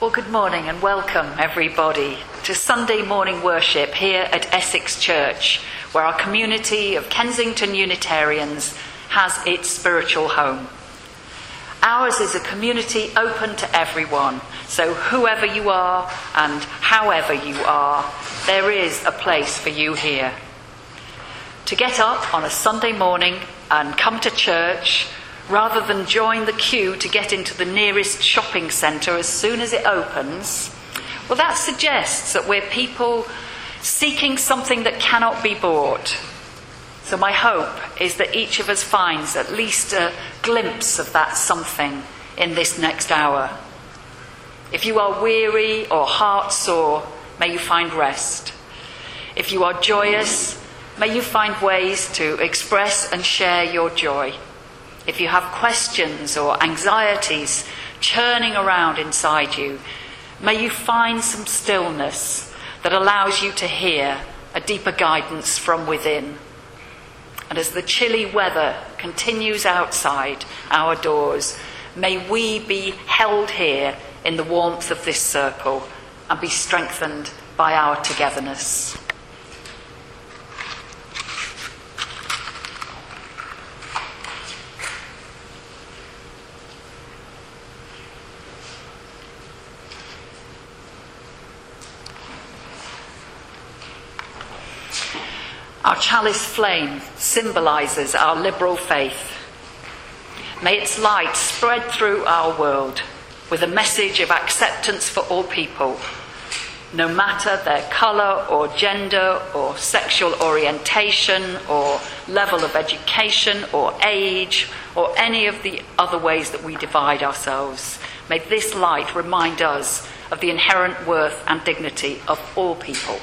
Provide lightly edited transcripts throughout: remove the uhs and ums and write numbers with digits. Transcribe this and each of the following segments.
Well, good morning and welcome everybody to Sunday morning worship here at Essex Church, where our community of Kensington Unitarians has its spiritual home. Ours is a community open to everyone, so whoever you are and however you are, there is a place for you here. To get up on a Sunday morning and come to church, rather than join the queue to get into the nearest shopping centre as soon as it opens, well, that suggests that we're people seeking something that cannot be bought. So my hope is that each of us finds at least a glimpse of that something in this next hour. If you are weary or heart-sore, may you find rest. If you are joyous, may you find ways to express and share your joy. If you have questions or anxieties churning around inside you, may you find some stillness that allows you to hear a deeper guidance from within. And as the chilly weather continues outside our doors, may we be held here in the warmth of this circle and be strengthened by our togetherness. Our chalice flame symbolises our liberal faith. May its light spread through our world with a message of acceptance for all people, no matter their colour or gender or sexual orientation or level of education or age or any of the other ways that we divide ourselves. May this light remind us of the inherent worth and dignity of all people.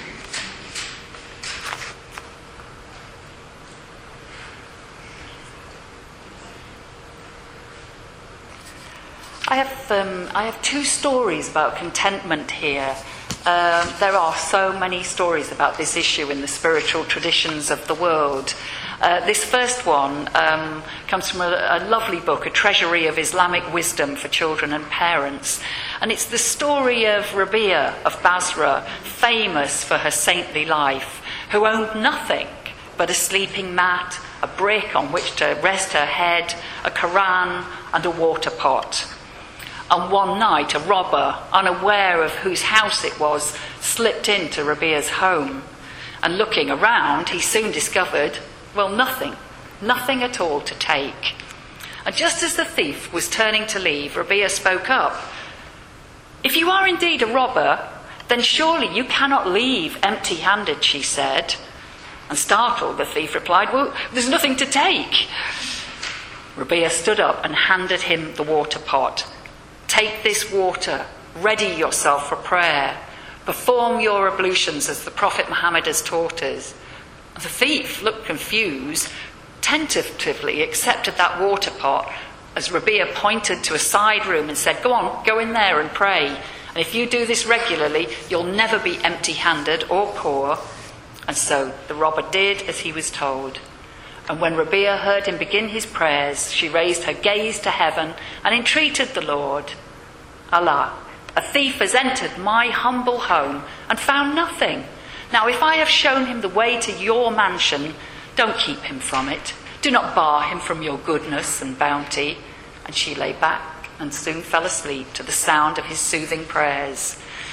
I have two stories about contentment here. There are so many stories about this issue in the spiritual traditions of the world. This first one comes from a lovely book, A Treasury of Islamic Wisdom for Children and Parents. And it's the story of Rabia of Basra, famous for her saintly life, who owned nothing but a sleeping mat, a brick on which to rest her head, a Quran and a water pot. And one night, a robber, unaware of whose house it was, slipped into Rabia's home. And looking around, he soon discovered, well, nothing at all to take. And just as the thief was turning to leave, Rabia spoke up. "If you are indeed a robber, then surely you cannot leave empty-handed," she said. And startled, the thief replied, "Well, there's nothing to take." Rabia stood up and handed him the water pot. "Take this water, ready yourself for prayer, perform your ablutions as the Prophet Muhammad has taught us." The thief looked confused, tentatively accepted that water pot as Rabia pointed to a side room and said, "Go on, go in there and pray. And if you do this regularly, you'll never be empty-handed or poor." And so the robber did as he was told. And when Rabia heard him begin his prayers, she raised her gaze to heaven and entreated the Lord, "Allah, a thief has entered my humble home and found nothing. Now, if I have shown him the way to your mansion, don't keep him from it. Do not bar him from your goodness and bounty." And she lay back and soon fell asleep to the sound of his soothing prayers.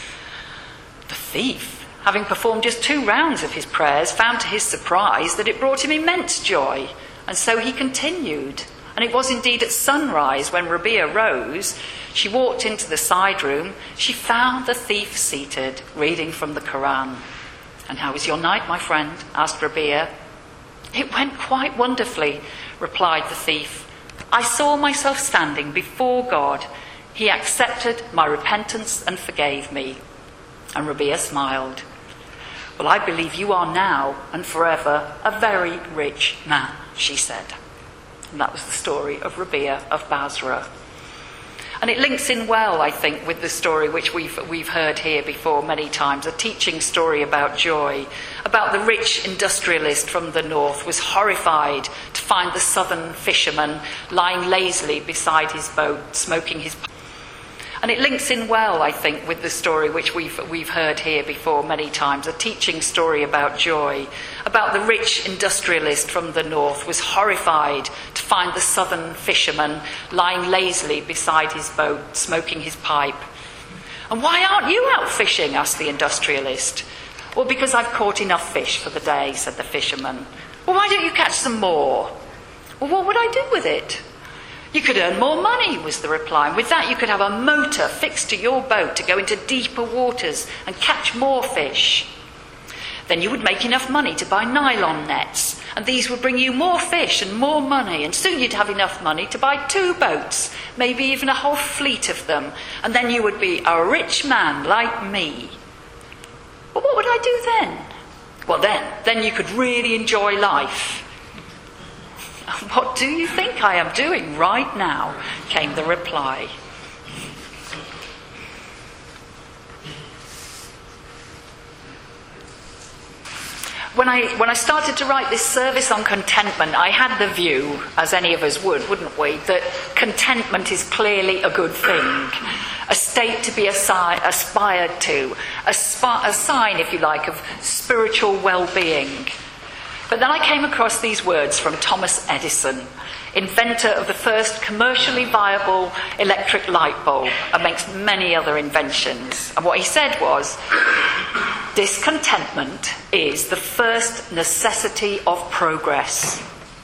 The thief, having performed just 2 rounds of his prayers, found to his surprise that it brought him immense joy. And so he continued. And it was indeed at sunrise when Rabia rose. She walked into the side room. She found the thief seated, reading from the Quran. "And how was your night, my friend?" asked Rabia. "It went quite wonderfully," replied the thief. "I saw myself standing before God. He accepted my repentance and forgave me." And Rabia smiled. "Well, I believe you are now and forever a very rich man," she said. And that was the story of Rabia of Basra. And it links in well, I think, with the story which we've heard here before many times, a teaching story about joy, about the rich industrialist from the north was horrified to find the southern fisherman lying lazily beside his boat, smoking his pipe. And it links in well, I think, with the story which we've heard here before many times, a teaching story about joy, about the rich industrialist from the north was horrified to find the southern fisherman lying lazily beside his boat, smoking his pipe. "And why aren't you out fishing?" asked the industrialist. "Well, because I've caught enough fish for the day," said the fisherman. "Well, why don't you catch some more?" "Well, what would I do with it?" "You could earn more money," was the reply. "And with that you could have a motor fixed to your boat to go into deeper waters and catch more fish. Then you would make enough money to buy nylon nets, and these would bring you more fish and more money, and soon you'd have enough money to buy 2 boats, maybe even a whole fleet of them, and then you would be a rich man like me." "But what would I do then?" "Well, then you could really enjoy life." "What do you think I am doing right now?" came the reply. When I started to write this service on contentment, I had the view, as any of us would, wouldn't we, that contentment is clearly a good thing, a state to be aspired to, a sign, if you like, of spiritual well-being. But then I came across these words from Thomas Edison, inventor of the first commercially viable electric light bulb, amongst many other inventions. And what he said was, "Discontentment is the first necessity of progress."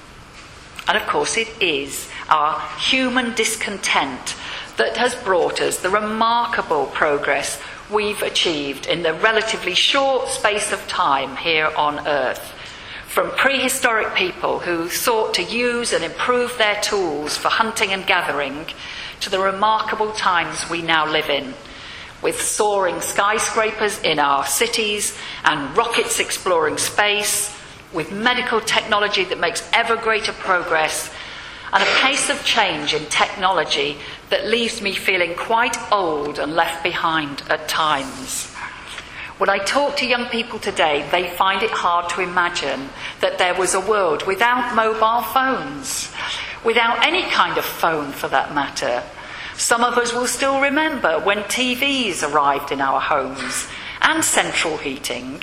And of course it is our human discontent that has brought us the remarkable progress we've achieved in the relatively short space of time here on Earth. From prehistoric people who sought to use and improve their tools for hunting and gathering, to the remarkable times we now live in, with soaring skyscrapers in our cities and rockets exploring space, with medical technology that makes ever greater progress, and a pace of change in technology that leaves me feeling quite old and left behind at times. When I talk to young people today, they find it hard to imagine that there was a world without mobile phones, without any kind of phone for that matter. Some of us will still remember when TVs arrived in our homes and central heating.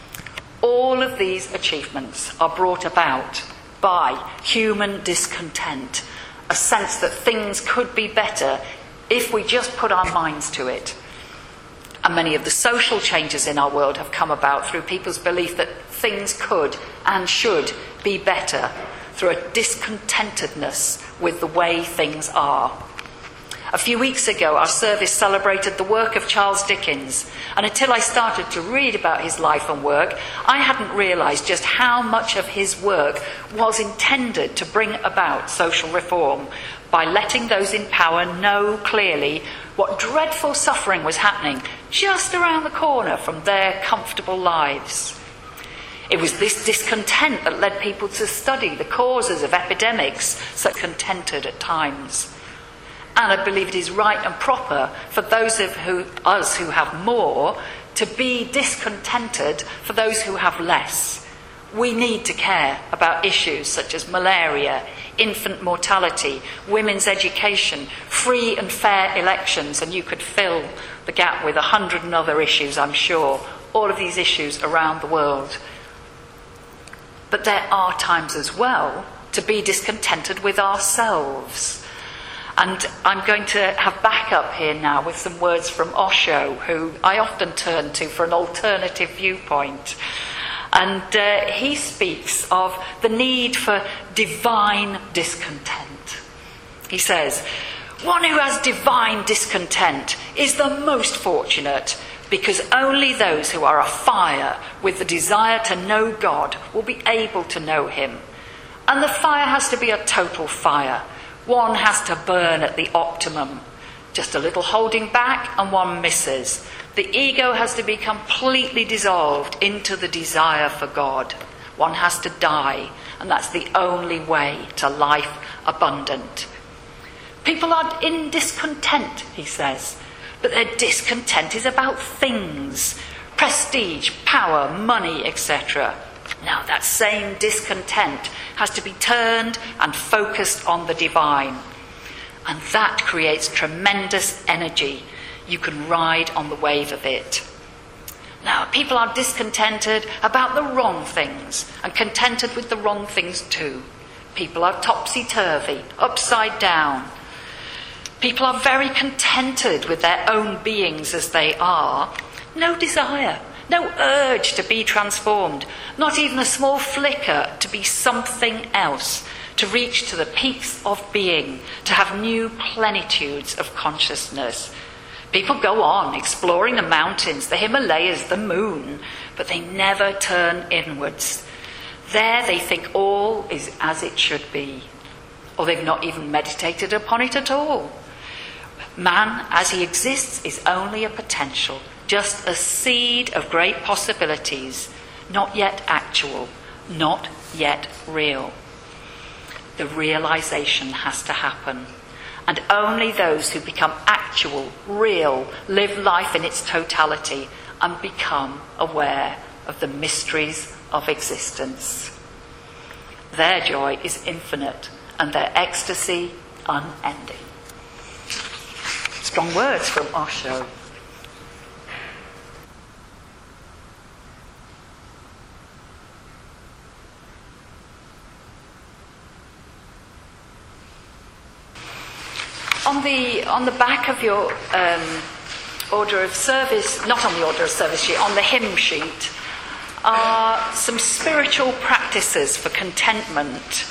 All of these achievements are brought about by human discontent, a sense that things could be better if we just put our minds to it. And many of the social changes in our world have come about through people's belief that things could and should be better, through a discontentedness with the way things are. A few weeks ago, our service celebrated the work of Charles Dickens, and until I started to read about his life and work, I hadn't realised just how much of his work was intended to bring about social reform by letting those in power know clearly what dreadful suffering was happening just around the corner from their comfortable lives. It was this discontent that led people to study the causes of epidemics, so contented at times. And I believe it is right and proper for those of us who have more to be discontented for those who have less. We need to care about issues such as malaria, infant mortality, women's education, free and fair elections, and you could fill the gap with 100 other issues, I'm sure, all of these issues around the world. But there are times as well to be discontented with ourselves. And I'm going to have backup here now with some words from Osho, who I often turn to for an alternative viewpoint. And he speaks of the need for divine discontent. He says, "One who has divine discontent is the most fortunate, because only those who are afire with the desire to know God will be able to know him. And the fire has to be a total fire. One has to burn at the optimum. Just a little holding back and one misses. The ego has to be completely dissolved into the desire for God. One has to die, and that's the only way to life abundant." People are in discontent, he says, but their discontent is about things, prestige, power, money, etc. Now, that same discontent has to be turned and focused on the divine. And that creates tremendous energy. You can ride on the wave of it. Now, people are discontented about the wrong things and contented with the wrong things too. People are topsy-turvy, upside down. People are very contented with their own beings as they are. No desire, no urge to be transformed, not even a small flicker to be something else, to reach to the peaks of being, to have new plenitudes of consciousness. People go on exploring the mountains, the Himalayas, the moon, but they never turn inwards. There they think all is as it should be, or they've not even meditated upon it at all. Man, as he exists, is only a potential, just a seed of great possibilities, not yet actual, not yet real. The realization has to happen. And only those who become actual, real, live life in its totality and become aware of the mysteries of existence. Their joy is infinite and their ecstasy unending. Strong words from Osho. On the back of your order of service, not on the order of service sheet, on the hymn sheet, are some spiritual practices for contentment.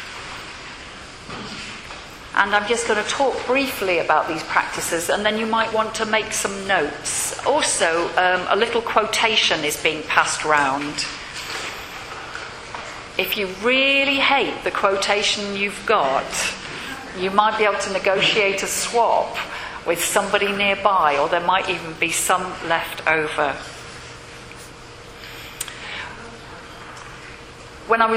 And I'm just going to talk briefly about these practices, and then you might want to make some notes. Also, a little quotation is being passed round. If you really hate the quotation you've got, you might be able to negotiate a swap with somebody nearby, or there might even be some left over. When I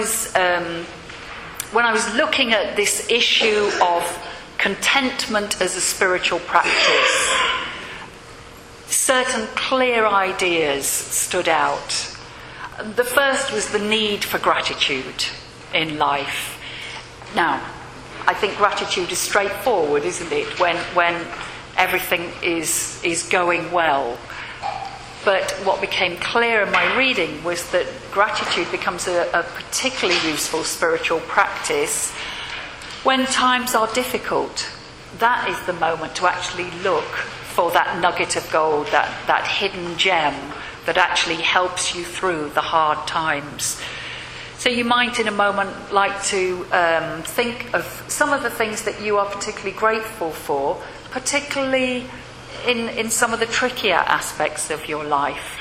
was looking at this issue of contentment as a spiritual practice, certain clear ideas stood out. The first was the need for gratitude in life. Now, I think gratitude is straightforward, isn't it? When everything is going well. But what became clear in my reading was that gratitude becomes a particularly useful spiritual practice when times are difficult. That is the moment to actually look for that nugget of gold, that hidden gem that actually helps you through the hard times. So you might in a moment like to think of some of the things that you are particularly grateful for, particularly in some of the trickier aspects of your life.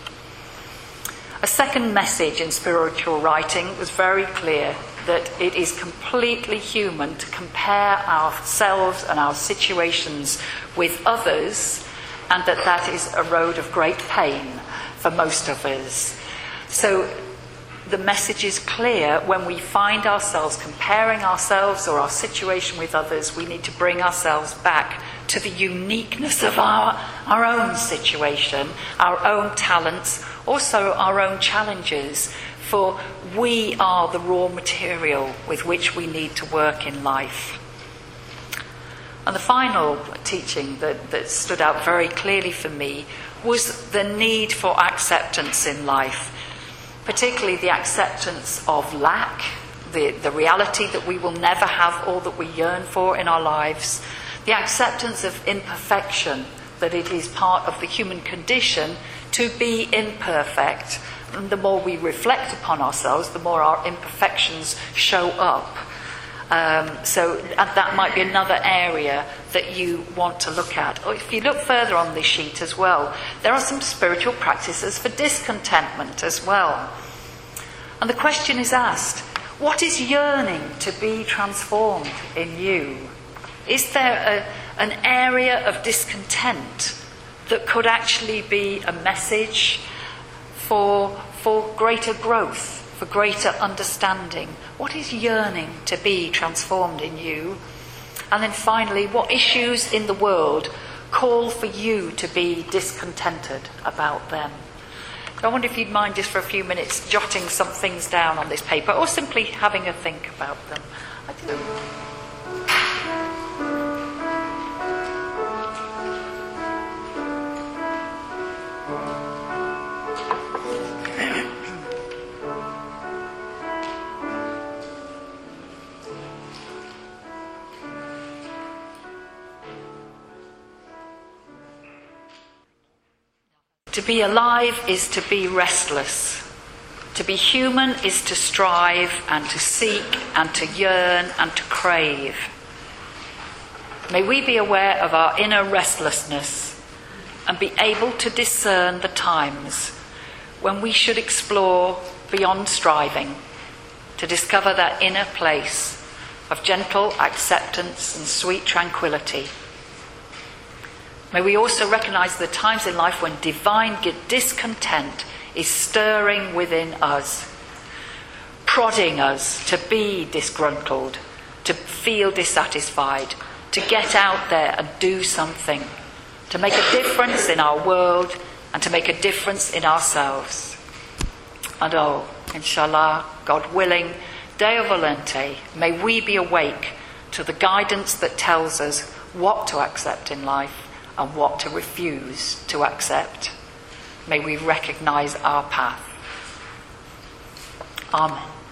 A second message in spiritual writing was very clear, that it is completely human to compare ourselves and our situations with others, and that is a road of great pain for most of us. So the message is clear: when we find ourselves comparing ourselves or our situation with others, we need to bring ourselves back to the uniqueness of our own situation, our own talents, also our own challenges, for we are the raw material with which we need to work in life. And the final teaching that stood out very clearly for me was the need for acceptance in life, particularly the acceptance of lack, the reality that we will never have all that we yearn for in our lives, the acceptance of imperfection, that it is part of the human condition to be imperfect. And the more we reflect upon ourselves, the more our imperfections show up. So that might be another area that you want to look at. Or if you look further on this sheet as well, there are some spiritual practices for discontentment as well. And the question is asked, what is yearning to be transformed in you? Is there an area of discontent that could actually be a message for greater growth, for greater understanding? What is yearning to be transformed in you? And then finally, what issues in the world call for you to be discontented about them? So I wonder if you'd mind just for a few minutes jotting some things down on this paper, or simply having a think about them. I don't know. To be alive is to be restless. To be human is to strive and to seek and to yearn and to crave. May we be aware of our inner restlessness and be able to discern the times when we should explore beyond striving to discover that inner place of gentle acceptance and sweet tranquility. May we also recognise the times in life when divine discontent is stirring within us, prodding us to be disgruntled, to feel dissatisfied, to get out there and do something, to make a difference in our world and to make a difference in ourselves. And inshallah, God willing, Deo Volente, may we be awake to the guidance that tells us what to accept in life and what to refuse to accept. May we recognise our path. Amen.